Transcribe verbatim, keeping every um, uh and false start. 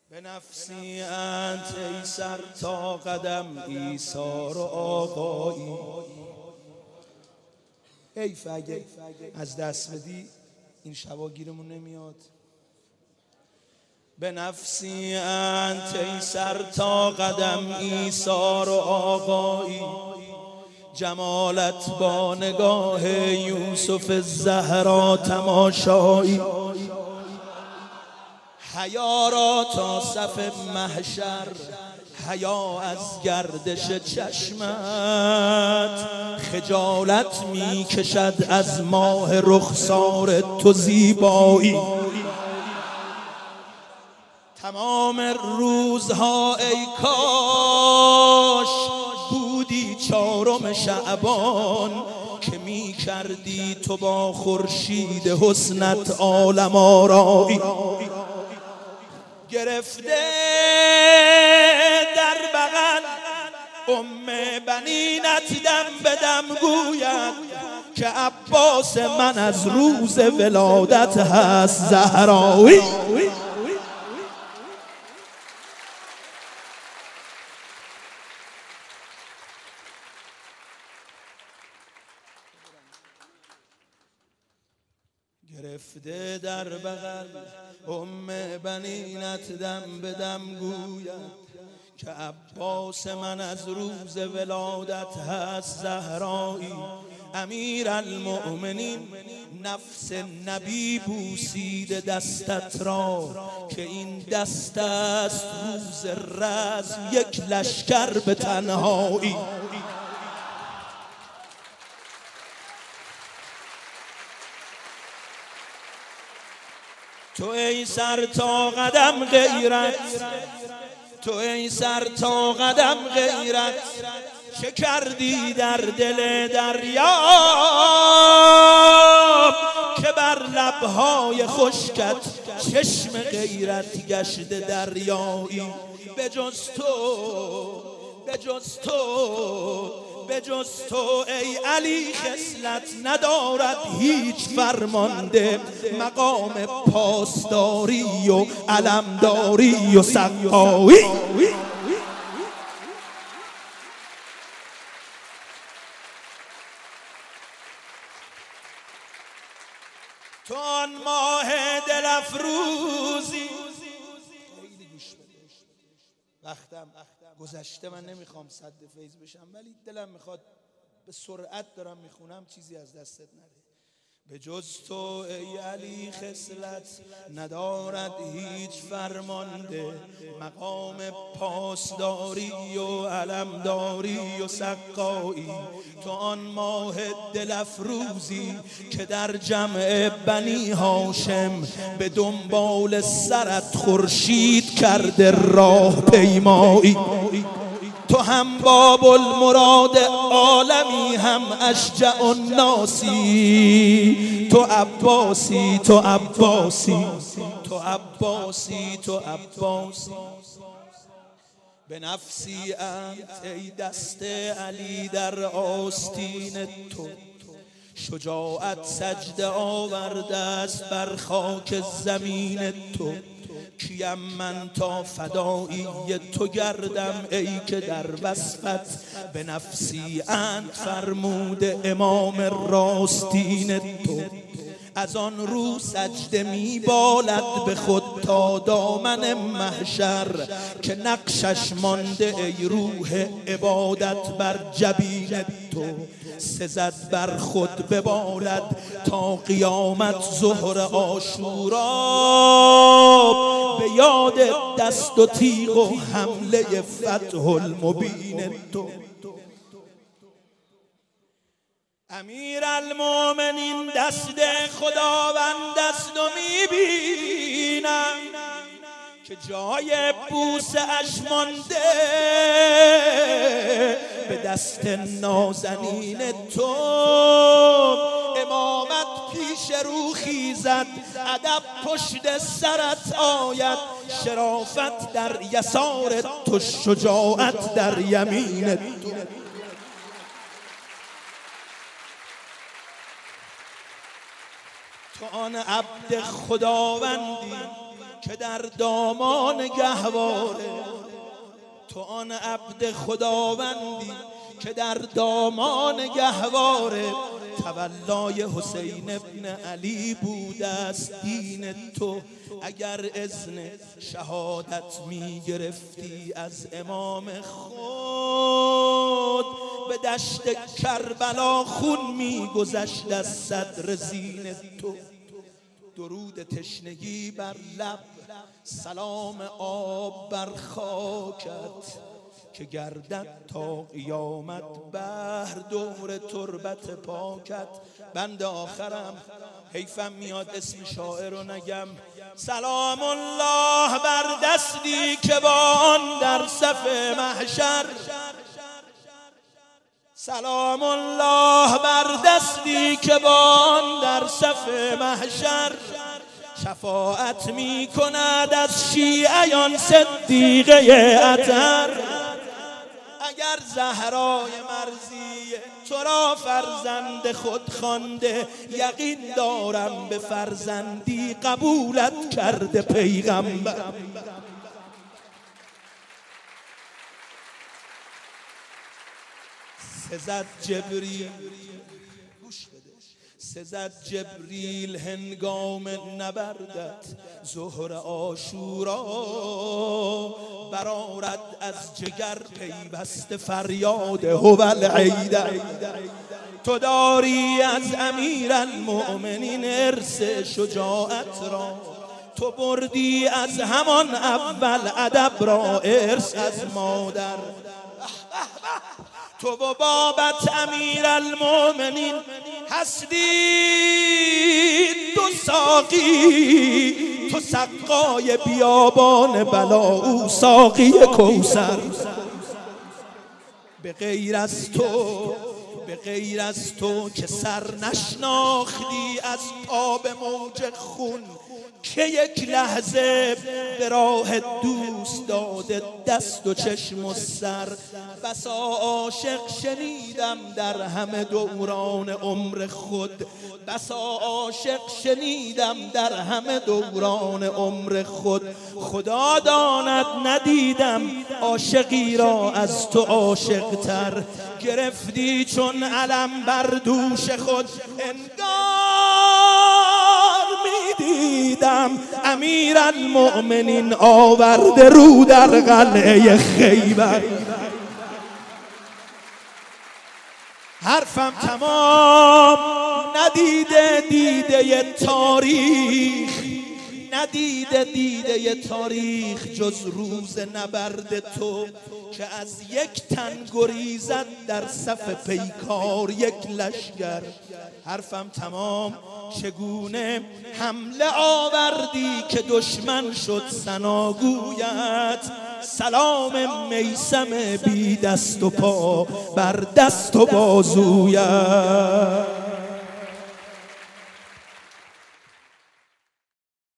به نفسی انت ای سر تا قدم ایثار و آقایی. حیف اگه از دست بدی این شبا گیرمون نمیاد. به نفسی انت ای سر تا قدم ایثار و آقایی، جمالت با نگاه یوسف الزهرا تماشایی. حیا را تا صف محشر، حیا از گردش چشمت، خجالت می کشد از ماه رخسار تو زیبایی. تمام روزها ای کاش بودی چهارم شعبان، که می کردی تو با خورشید حسنت عالم آرایی. گرفته در بغل ام بنینت دم به دم گوید که عباس من از روز ولادت هست زهراوی. گرفته در بغل ام بنینت دم به دم گوید که عباس من از روز ولادت هست زهرایی. امیر المؤمنین نفس نبی بوسیده دستت را، که این دست است روز رزم یک لشکر به تنهایی. تو ای سر تا قدم غیرت، تو ای سر تا قدم غیرت، چه کردی در دل دریا که بر لبهای خشکت چشم غیرت گشته دریایی. به جز تو، به جز تو، به جز تو ای علی خصلت ندارد هیچ فرمانده، مقام پاسداری و علمداری و سقایی. تو آن ماه دل افروزی. وقتم گذشته، من نمیخوام صد فیض بشم، ولی دلم میخواد به سرعت دارم میخونم چیزی از دستت نره. به جز تو ای علی خصلت ندارد هیچ فرمانده، مقام پاسداری و علمداری و سقایی. تو آن ماه دل افروزی که در جمع بنی هاشم به دنبال سرت خورشید کرده راه پیمایی. تو هم باب المراد عالمی، هم اشجع الناسی، تو عباسی، تو عباسی، تو عباسی، تو عباسی. به نفسی انت ای دست علی در آستین تو، شجاعت سجده آورده است بر خاک زمین تو. کیم من تا فدایی تو گردم ای که در وصفت به نفسی انت فرموده امام راستین تو. از آن رو سجده می بالد به خود تا دامن محشر، که نقشش مانده ای روح عبادت بر جبین تو. سزد بر خود ببالد تا قیامت ظهر عاشورا، به یاد دست و تیغ و حمله فتح المبین تو. امیر المؤمنین دست خداوند است و میبینم که جای بوسه اش مانده به دست نازنین تو. امامت پیش رو خیزد، ادب پشت سرت آید، شرافت در یسار تو، شجاعت در یمین تو. تو آن عبد خداوندی که در دامان گهواره، تو آن عبد خداوندی که در دامان گهواره. تولای حسین ابن علی بوده است دین تو، اگر اذن شهادت می گرفتی از امام خود، به دشت کربلا خون می گذشت از صدر زین تو. درود تشنگی بر لب، سلام آب بر خاکت، که گردد تا قیامت بهر دور تربت پاکت. بند آخرم حیفم میاد اسم شاعر رو نگم. سلام الله بر دستی که با آن در صف محشر، سلام الله بر دستی که با آن در صف محشر، شفاعت می کند از شیعیان صدیقه اطهر. اگر زهرای مرضیه تو را فرزند خود خوانده، یقین دارم به فرزندی قبولت کرده پیغمبر. سزد جبریل، گوش بده، سزد جبریل هنگام نبردت، ظهر عاشورا برآرد از جگر پیوسته فریاد هوال عیدر. تو داری از امیرالمؤمنین ارث شجاعت را، تو بردی از همان اول ادب را ارث از مادر. تو و بابت امیرالمؤمنین هستی تو ساقی، تو سقای بیابان بلا، او ساقی کوثر. به غیر از تو، به غیر از تو که سر نشناختی از پا به موج خون، که یک لحظه به راه دوست داده دست و چشم و سر. بسا عاشق شنیدم در همه دوران عمر خود، بسا عاشق شنیدم در همه دوران عمر خود. خدا داند ندیدم عاشقی را از تو عاشق تر، گرفتی چون علم بر دوش خود. انگار میدیدم امیرالمؤمنین آورده رو در قلعه خیبر. حرفم تمام، ندیده دیده تاریخ، ندیده دیده تاریخ جز روز نبرد تو، که از یک تن گریزد در صف پیکار یک لشگر. حرفم تمام، چگونه حمله آوردی که دشمن شد ثناگویت. سلام میثم بی دست و پا بر دست و بازویت.